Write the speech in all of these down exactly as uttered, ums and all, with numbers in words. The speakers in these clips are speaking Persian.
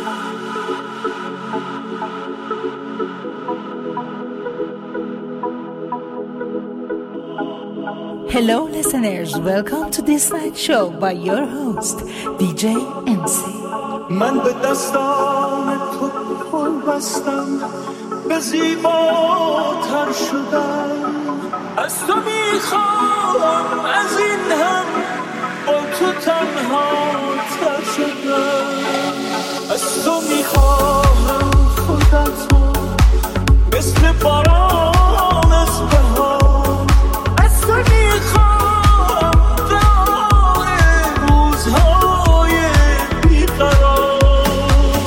Hello listeners, welcome to this night show by your host دی جی ام سی. من به دستان تو پل بستم، به زیباتر شدم، از تو میخوام از این هم با تو تنها تر شدم، از تو میخوام خودتو مثل باران از بهار، از تو میخوام دار روزهای بیقرار.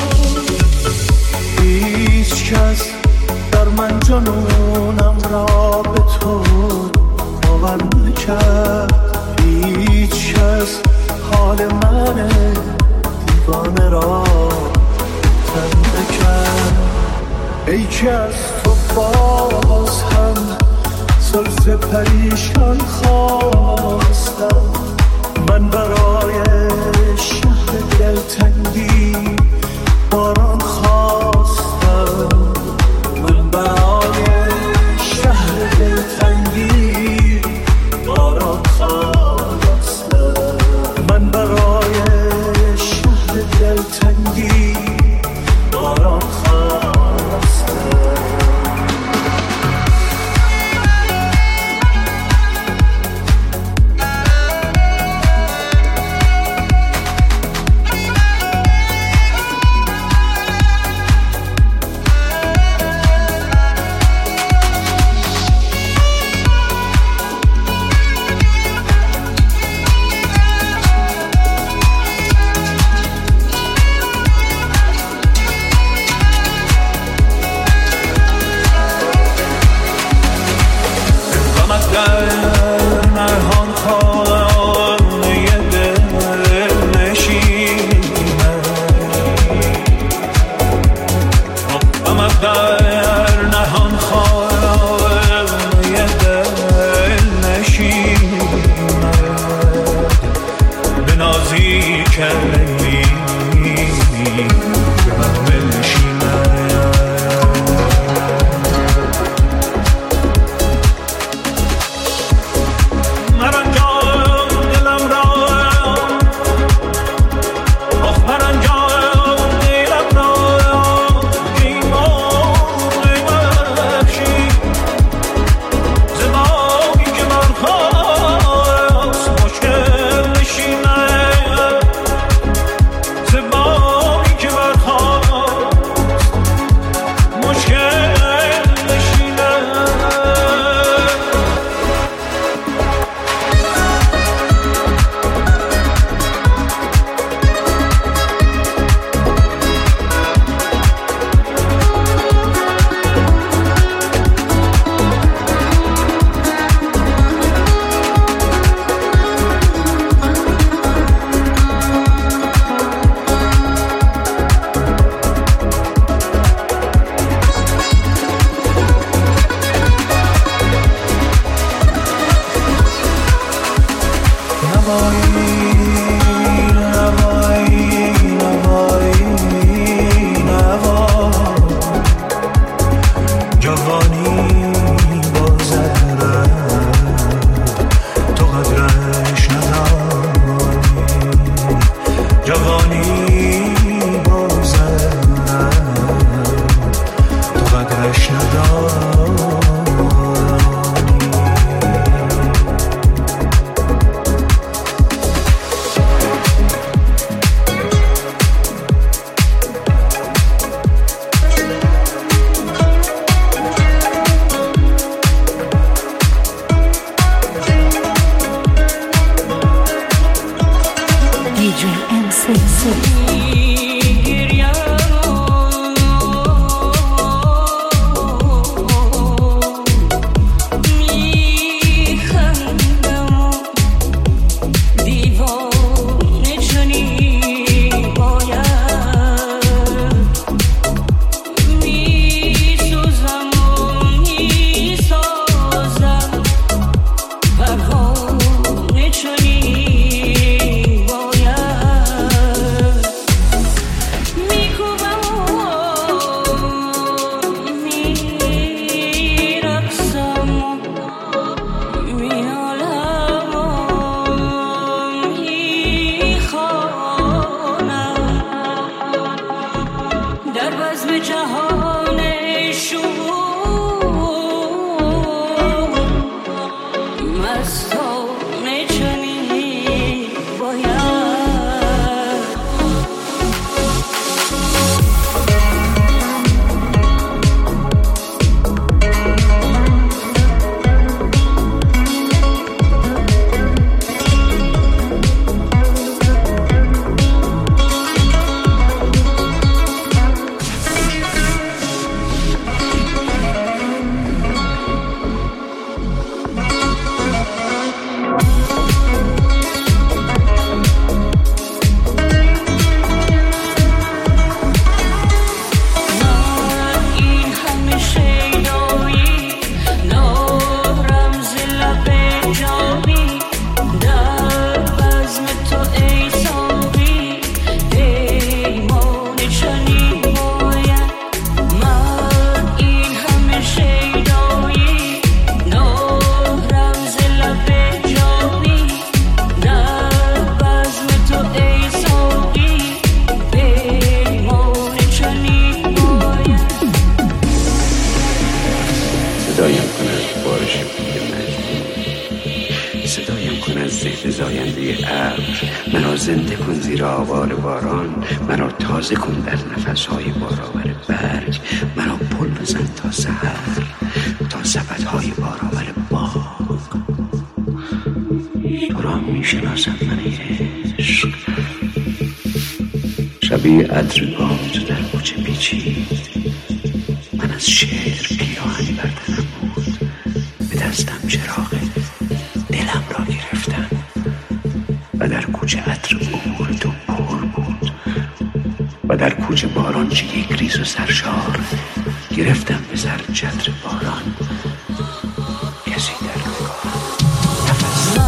هیچ کس در من جنونم را به تو باور نکرد، هیچ کس حال من دیوانه را تن نکرد. ای که از تو باز هم زلف پریشان خواستم، من برای شهر دلتنگی باران خواستم، من برای شهر دلتنگی باران خواستم، من برای شهر دلتنگی باران خواستم. تازه کن در نفسهای بارآور برگ، مرا پل بزن تا سحر، تا سبدهای بارآور باغ. تو را می شناسم من عشق، شبیه عطر باد در کوچه پیچید. من از شعر پیراهنی بر تنم بود، به دستم چراغ دلم را گرفتم و در کوچه عطر عبور تو پر بود و در کوچه باران چه یک ریز و سرشار. گرفتم به سر چتر باران، کسی در نگاهم نفس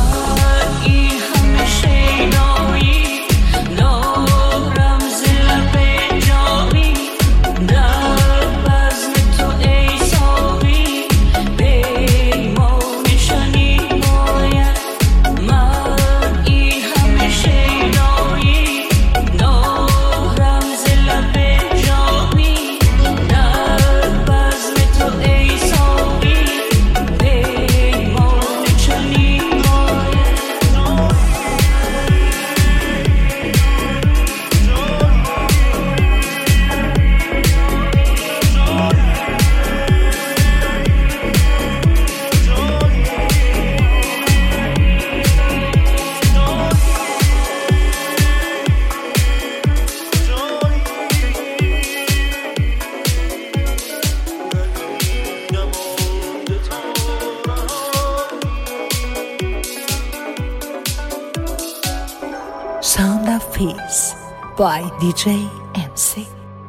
Sound of Peace by دی جی ام سی.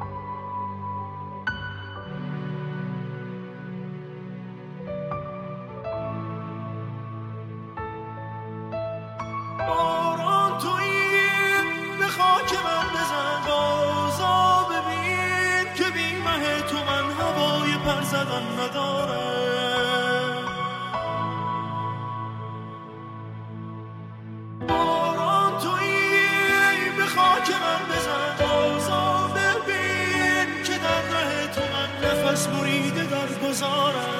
باران تویی به خاک من بزن، بازا ببین که بی مه تو من هوای پر زدن ندارم. باران تویی به خاک من بزن، بازا ببین که در ره تو من نفس بریده در گذارم.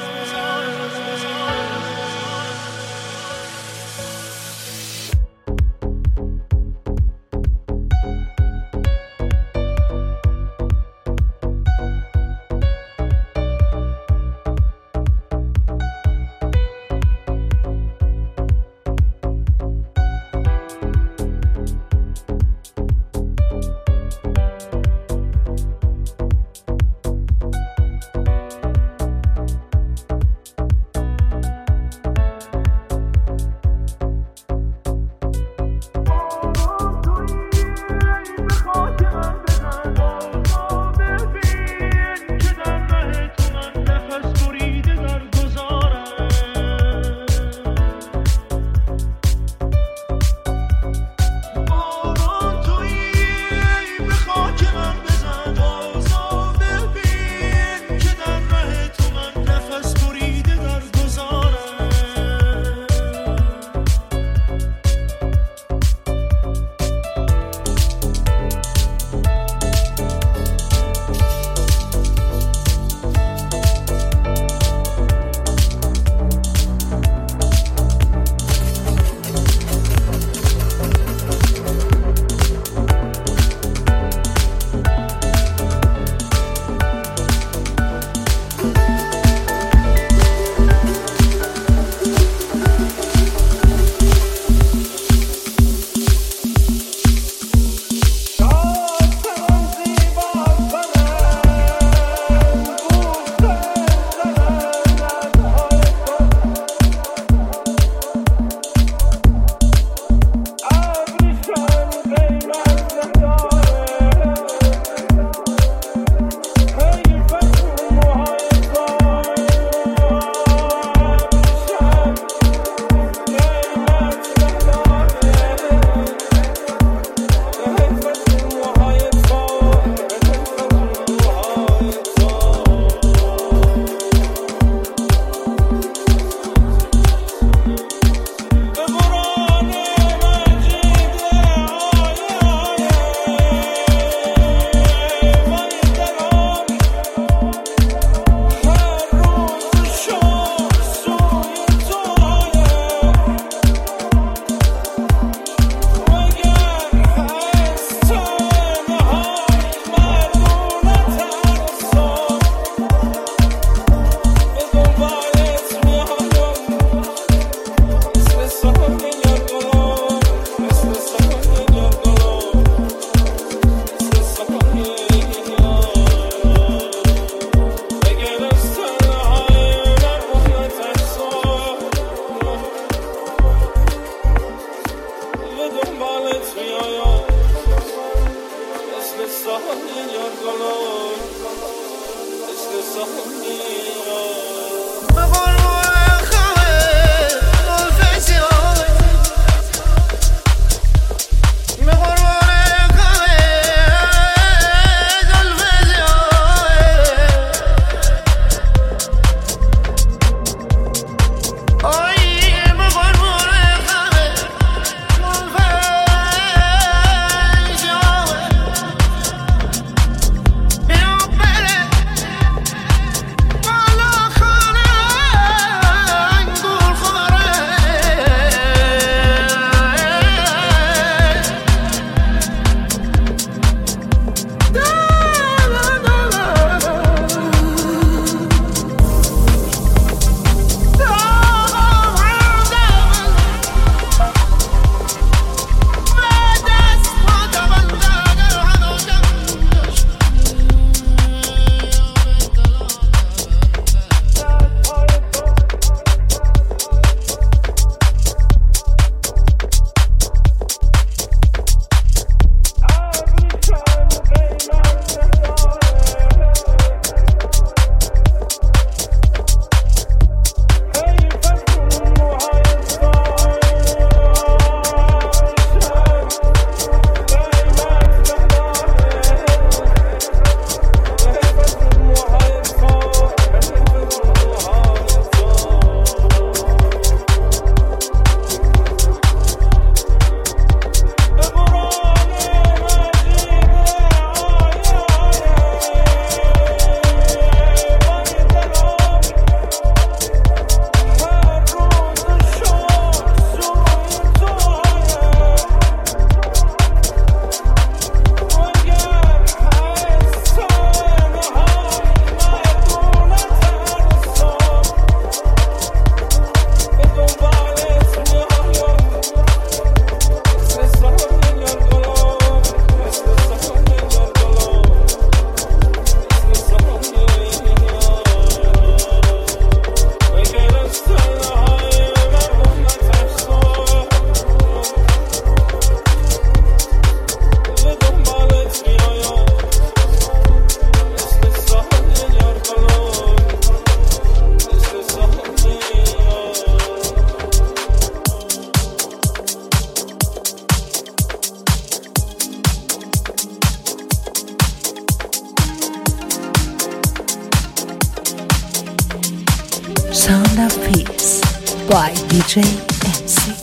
Sound of Peace by D J M C.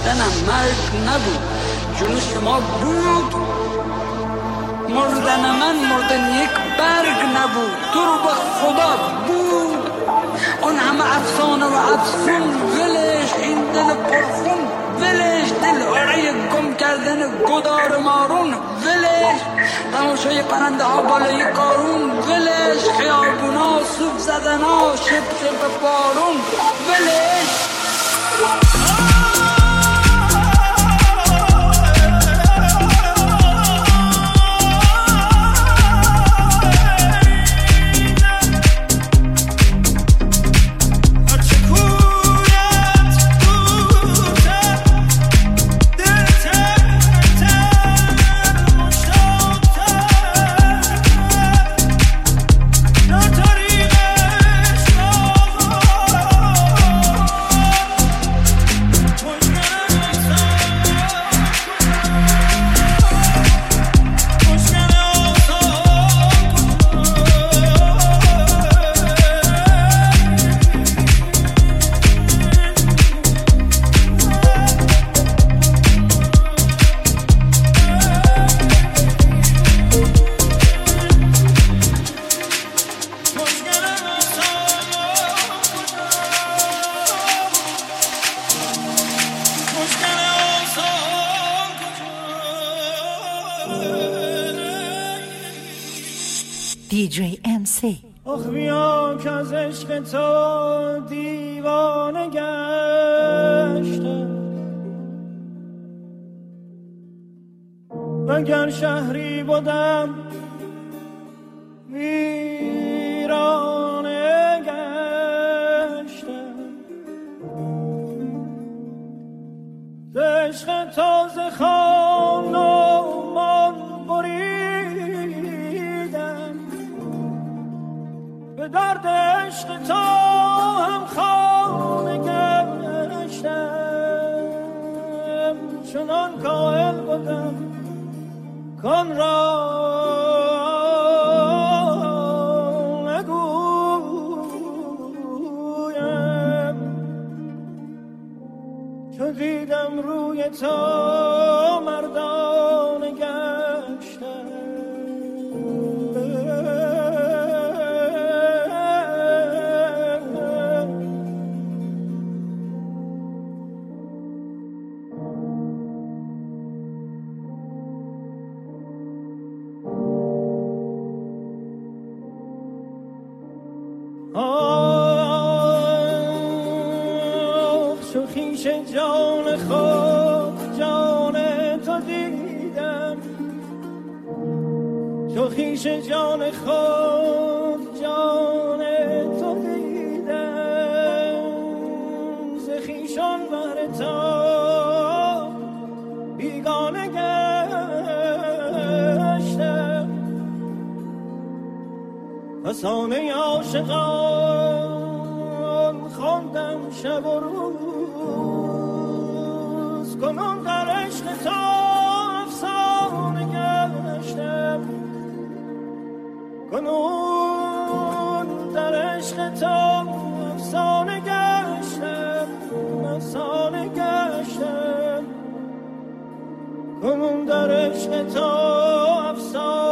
مردنم مرگ نبود، جون شما بود. مردن من مردن یک برگ نبود، تو رو به خدا بود. اون همه افسانه و افسون ولش، این دل پرخون ولش، دل آره گم کردن گدار مارون ولش، تماشای پرنده ها بالای کارون ولش، خیابونا سوب زدن ها شب شب بارون ولش. دی جی ام سی. آخ بیا که از عشق تو دیوانه گشتم، اگر شهری بودم ویرانه گشتم، ز عشق تو ز خان و مان بریدم، به درد عشق تو هم خانه گشتم، چنان کائل بودم کن را نگویم، چو دیدم روی تو مردانه گشتم. جان خود جان تو دیدم، چو خویش جان خود جان تو دیدم، ز خویشان بهر تو بیگانه گشتم، فسانه عاشقان خواندم شب و روز، کنون در عشق تو افسانه گشتم، کنون در عشق تو افسانه گشتم، افسانه گشتم، کنون در عشق تو افسانه